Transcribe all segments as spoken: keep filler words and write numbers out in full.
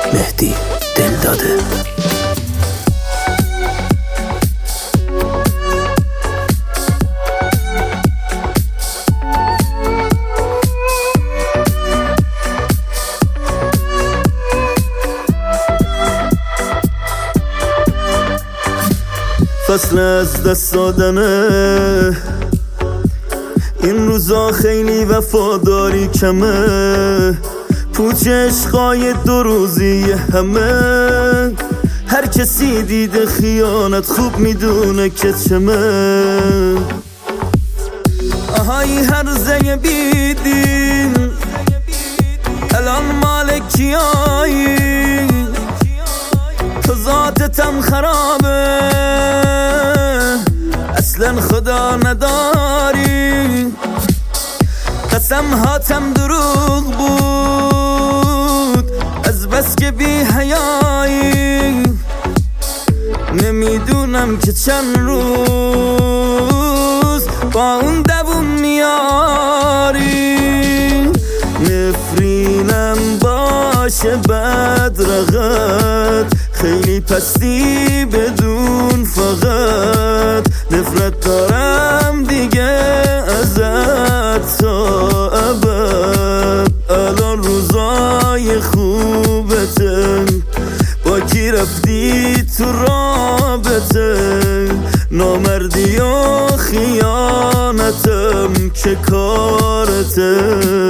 مهدی دل داده. فصل از دست دادنه، این روزا خیلی وفاداری کمه، پوچ عشقای دو روزی همه. هر کسی دیده خیانت خوب میدونه که چمه. آهای هر زنگ بیدین الان مال کیایی، تو ذاتتم خرابه اصلا خدا نداری. قسم هاتم دروغ بود از بس که بی حیایی. نمیدونم که چند روز با اون دووم میاری. نفرینم باشه بدرقت، خیلی پستی بدون فقط. نفرت دارم دیگه ازت تا ابد. الان روزای خوبته، با کی رفتی تو رابطه؟ نامردی و خیانتم که کارته.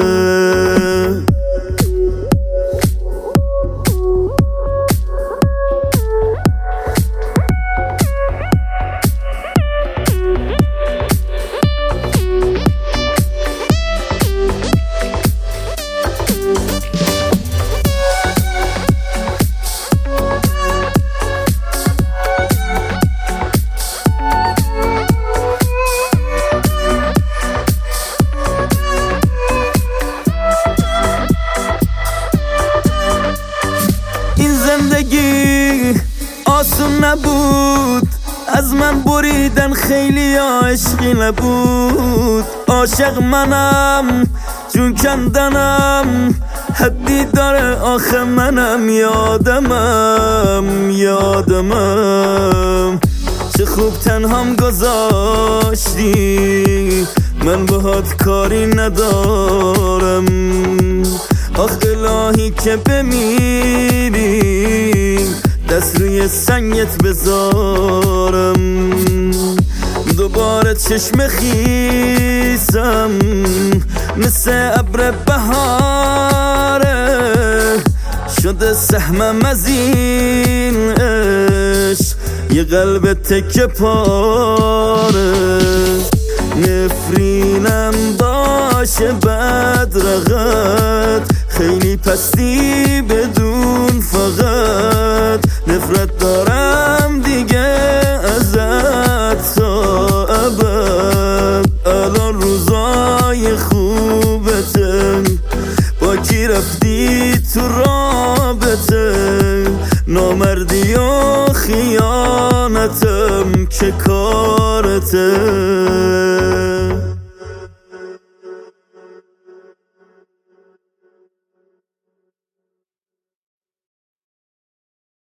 زندگی آسون نبود، از من بریدن خیلی عشقی نبود. عاشق منم جون کندنم حدی داره آخه منم. یادمم یادمم چه خوب تنهام گذاشتی، من باهات کاری ندارم. آخ الهی که بمیری دست روی سنگت بذارم. دوباره چشم خیسم مثل ابر بهاره، شده سهمم از این عشق یه قلب تکه پاره. نفرینم باشه بدرقت، خیلی پستی بدون فقط. نفرت دارم دیگه ازت تا ابد. الان روزای خوبته، با کی رفتی تو رابطه؟ نامردی و خیانتم که کارته.